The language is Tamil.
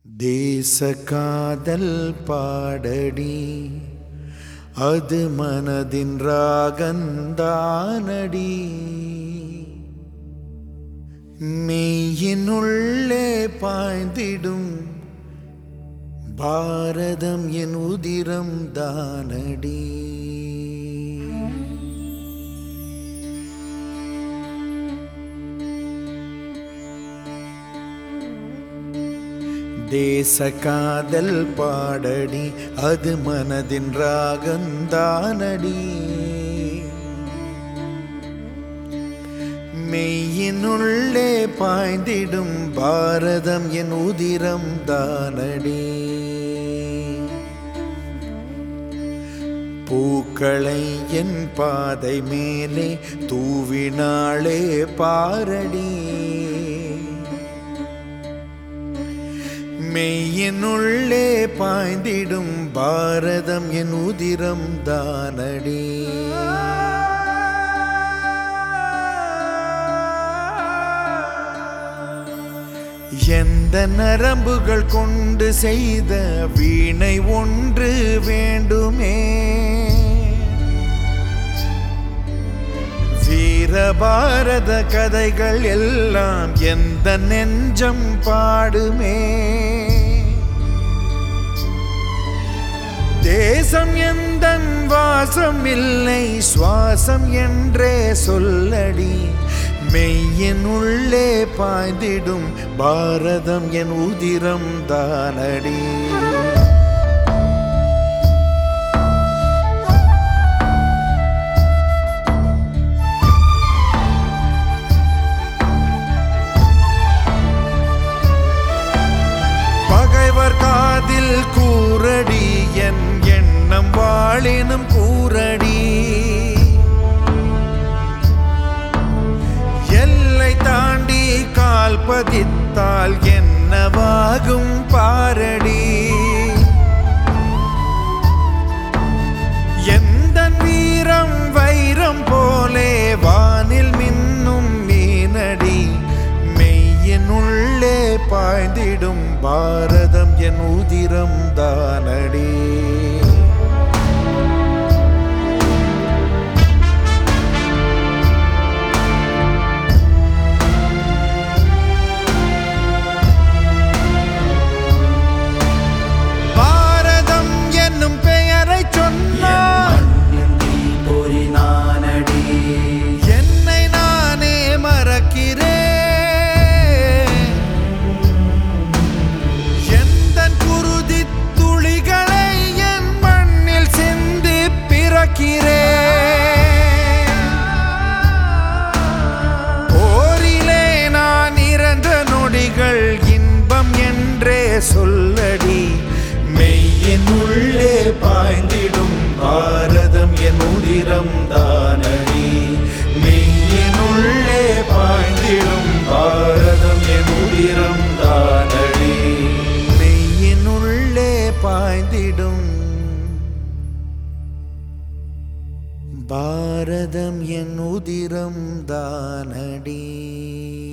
தேச காதல் பாடடி அது மனதின் ராகந்தானடி. மெய்யினுள்ளே பாய்ந்திடும் பாரதம் என் உதிரம் தானடி. தேச காதல் பாடடி அது மனதின் ராகந்தானடி. மெய்யினுள்ளே பாய்ந்திடும் பாரதம் என் உதிரம் தானடி. பூக்களை என் பாதை மேலே தூவினாளே பாரடி. மெய்யினுள்ளே பாய்ந்திடும் பாரதம் என் உதிரம் தானடி. எந்த நரம்புகள் கொண்டு செய்த வீணை ஒன்று வேண்டுமே. வீரபாரத கதைகள் எல்லாம் எந்த நெஞ்சம் பாடுமே. தேசம் எந்தன் வாசம் இல்லை சுவாசம் என்றே சொல்லடி. மெய்யின் உள்ளே பாய்ந்திடும் பாரதம் என் உதிரம் தானடி. பகைவர் காதில் கூரடி என் எண்ணம் வாழினும் கூரடி. எல்லை தாண்டி கால் பதித்தால் என்னவாகும் பாரடி. எந்த வீரம் வைரம் போலே வானில் மின்னும் மீனடி. மெய்யின் உள்ளே பாய்ந்திடும் பாரதம் என் உதிரம் தானடி. பாரதம் என்னும் பெயரை சொன்னால் என்னை நானே மறக்கிறேன். போரிலே நான் இறந்த நொடிகள் இன்பம் என்றே சொல்லடி. மெய்யின் உள்ளே பாய்ந்திடும் பாரதம் என் உதிரம் தானடி. மெய்யின் உள்ளே பாய்ந்திடும் பாரதம் என் உதிரம் தானடி. மெய்யின் உள்ளே பாய்ந்திடும் பாரதம் என் உதிரம் தானடி.